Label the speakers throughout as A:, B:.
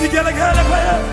A: Vigelegele kwa Yesu.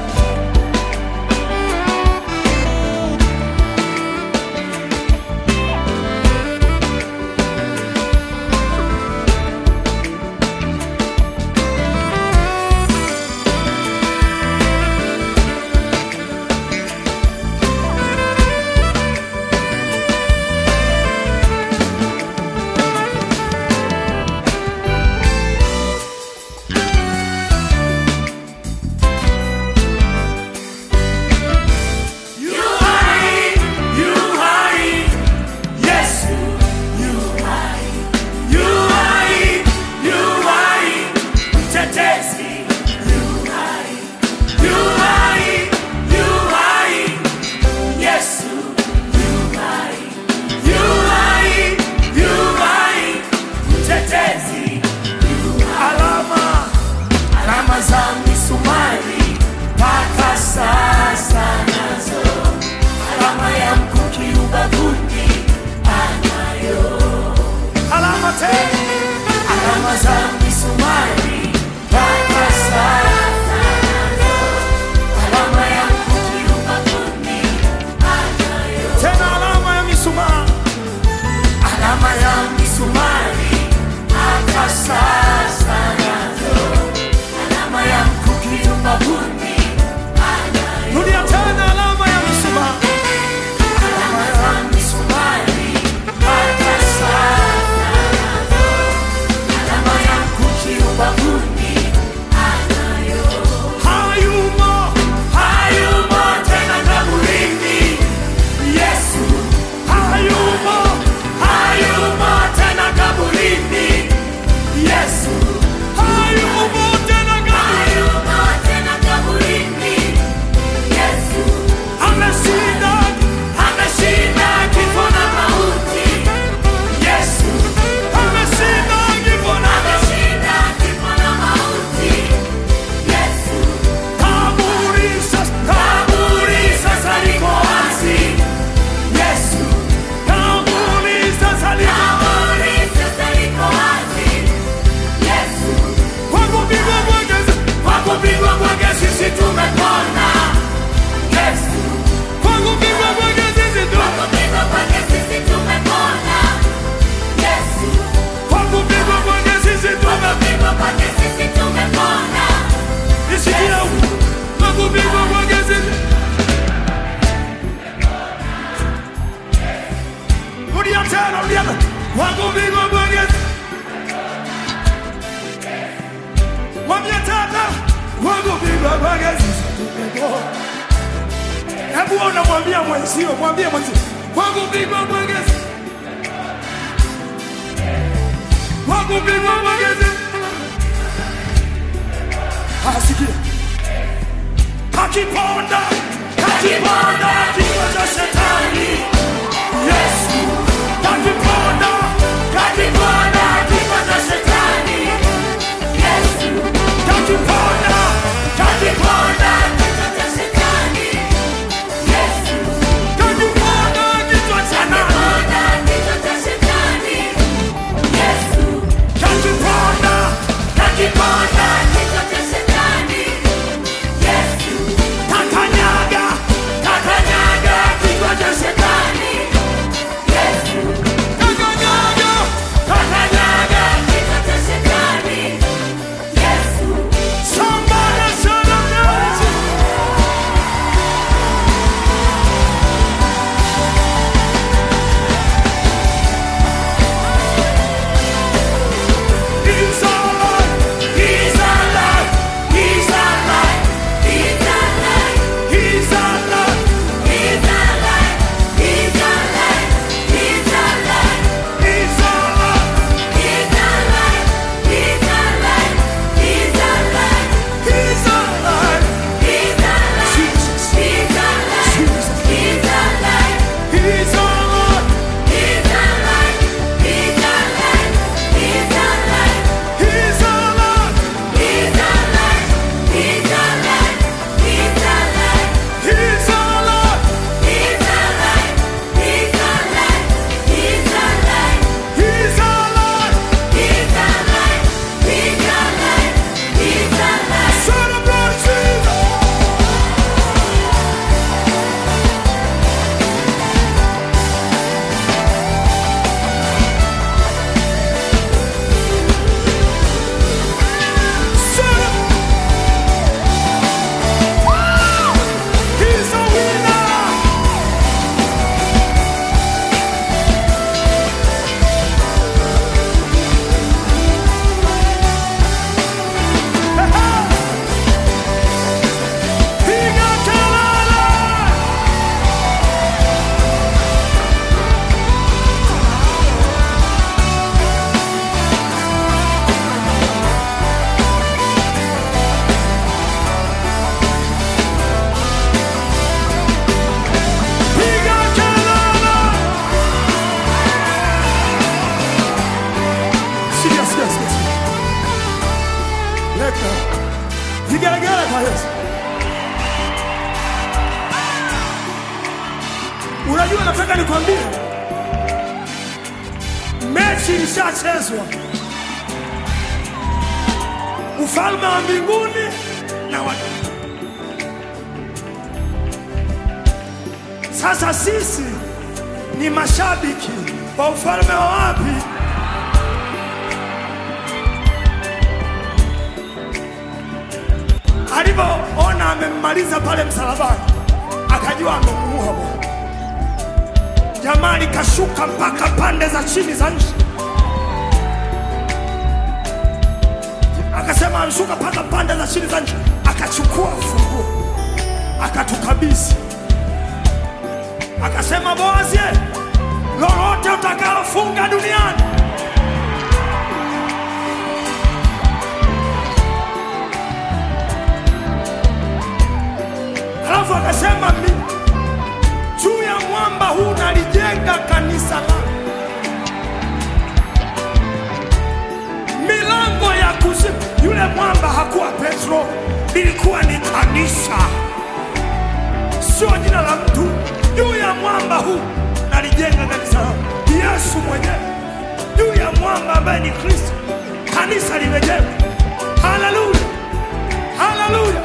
A: Hebu unamwambia mwenzio, mwambie mwenzio, wangu bigwa mwangezi, wangu bigwa mwangezi. Asikia kakiponda, kakiponda kichwa cha shetani. Yesu kakiponda, kakiponda kichwa cha shetani. Yesu kakiponda, kakiponda kichwa cha shetani. Yesu kakiponda kichwa cha shetani. Yesu kakiponda, kakiponda kichwa cha shetani. Yesu kakanyaga, kakanyaga Leka. Vigelegele kwa Yesu. Unajua nataka nikwambie, mechi ilishachezwa. Ufalme wa mbinguni na wa... Sasa sisi ni mashabiki wa ufalme wa wapi? Alipoona amemmaliza pale msalabani, akajua amemuua Bwana. Jamaa likashuka mpaka pande za chini za nchi. Akasema anshuka mpaka pande za chini za nchi, akachukua ufunguo, akatukabidhi. Akasema, Boazi, lolote utakalofunga duniani alafu akasema, juu ya mwamba huu nalijenga kanisa langu, milango ya kuzimu. Yule mwamba hakuwa Petro, ilikuwa ni kanisa, sio jina la mtu. Juu ya mwamba huu nalijenga kanisa langu. Yesu mwenyewe juu ya mwamba ambaye ni Kristo, kanisa limejengwa. Haleluya, haleluya.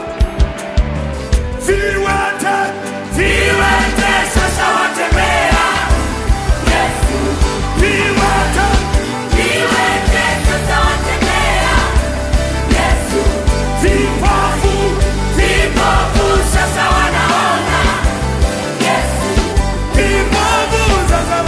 A: Viwete, viwete sasa watembea. Yesu. Viwete, viwete sasa watembea. Yesu. Vipofu, vipofu sasa wanaona. Yesu. Vipofu sasa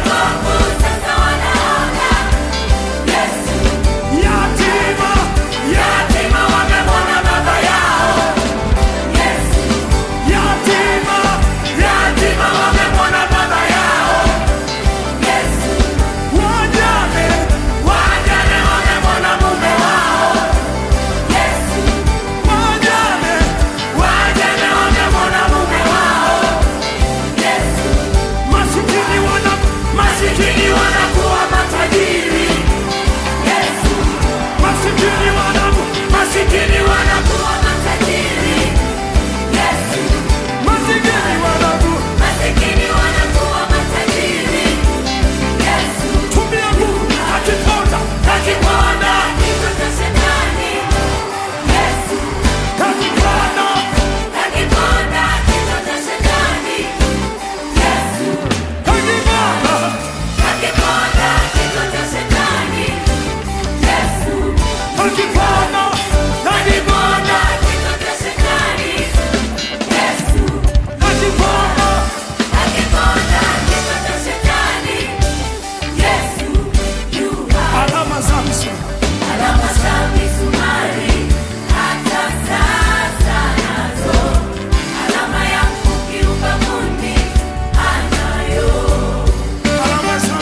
A: wanaona. Yesu. Yatima, yatima wamemwona baba yao. Yesu. Yatima, yatima wamemwona baba yao. Yesu. Wajane, wajane wamemwona mume wao. Yesu. Wajane, wajane wamemwona mume wao. Yesu. Masikini wanakuwa matajiri. Yesu. Masikini wanakuwa matajiri. Yesu. Masikini wanakuwa matajiri. Yesu. Tumia nguvu, akiponda kichwa cha shetani. Yesu. Akiponda kichwa cha shetani. Yesu. Akiponda kichwa cha shetani. Yesu. Akiponda kichwa cha shetani. Yesu. Akiponda kichwa cha shetani. Yesu. Alama za misumari hata sasa nazo, alama ya mkuki ubavuni anayo. Alama za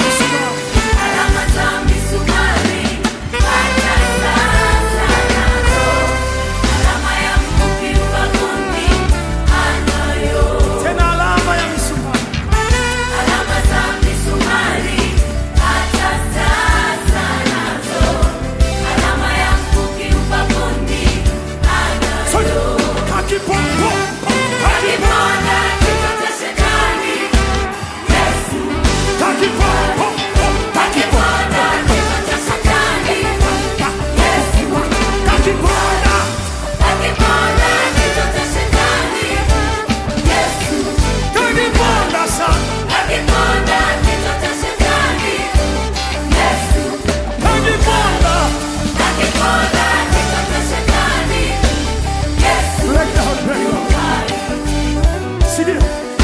A: misumari hata sasa nazo, alama ya mkuki ubavuni anayo. Tena alama ya misumari. Alama za misumari hata sasa nazo, alama ya mkuki ubavuni anayo. Akiponda kichwa cha shetani. Yesu. Akiponda kichwa cha shetani. Yesu. Akiponda kichwa cha shetani. Yesu. Akiponda kichwa cha shetani. Yesu. Akiponda kichwa cha shetani. Yesu. Sikia.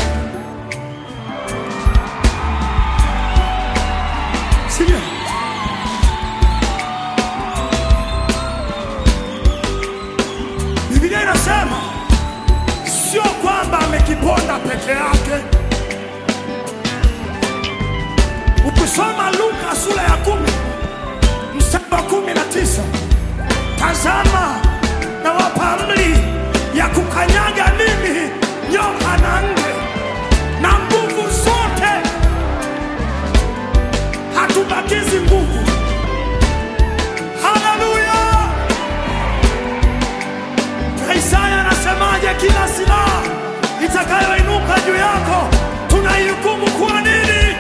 A: Sikia. Biblia inasema sio kwamba amekiponda peke yake. Ukisoma Luka sura ya 10 mstari wa 19, tazama nawapa amri ya kukanyaga mimi nyoka na nge na nguvu zote, hatubakizi nguvu. Haleluya! juu yako, tunaihukumu kwa nini?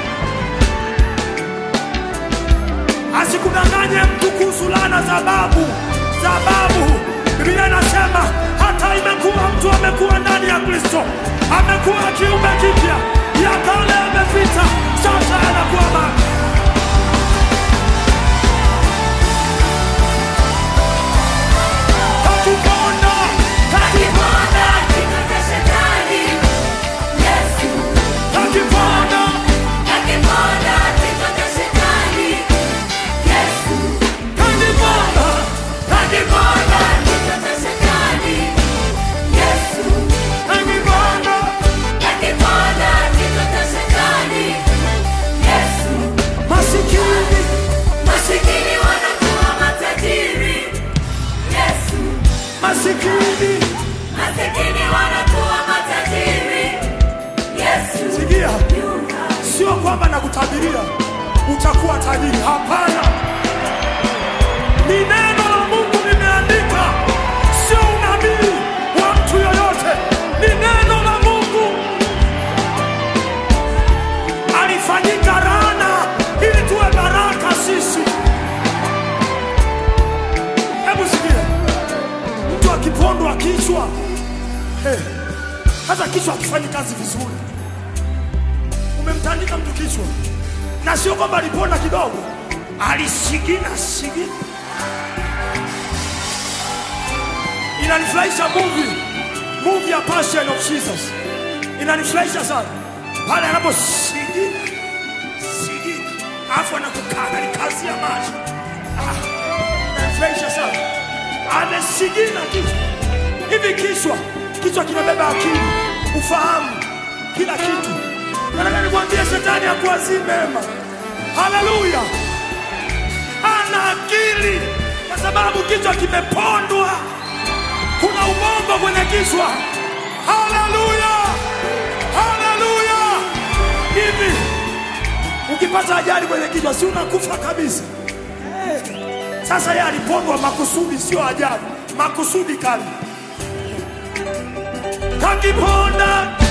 A: Asikudanganye mtu kuhusu laana za babu. Biblia inasema hata imekuwa mtu amekuwa ndani ya Kristo, amekuwa kiumbe kipya, ya kale yamepita, sasa yanakuwa mapya.
B: Masikini wanakuwa matajiri. Yesu.
A: Sikia. Sio kwamba nakutabiria utakuwa tajiri, hapana. Ni neno la Mungu limeandika, sio unabii wa mtu yoyote. Ni neno la Mungu. Alifanyika laana ili tuwe baraka sisi. Hebu sikia. Mtu akipondwa kichwa, hata kichwa akifanyi kazi vizuri, umemtandika mtu kichwa, na sio kwamba aliponda kidogo, alisigina. Inanifurahisha movie ya Passion of Jesus. Inanifurahisha sana pale anaposigina, afu anakukana ni kazi ya macho. Inanifurahisha sana. Amesigina kichwa. Hivi kichwa kinabeba akili, ufahamu, kila kitu. Nataka nikwambie shetani hakuwazii mema. Haleluya. Ana akili kwa sababu kichwa kimepondwa. Kuna ubongo kwenye kichwa. Haleluya. Hivi ukipata ajali kwenye kichwa, si unakufa kabisa? Sasa yeye alipondwa makusudi, sio ajali. Makusudi kali. Kakiponda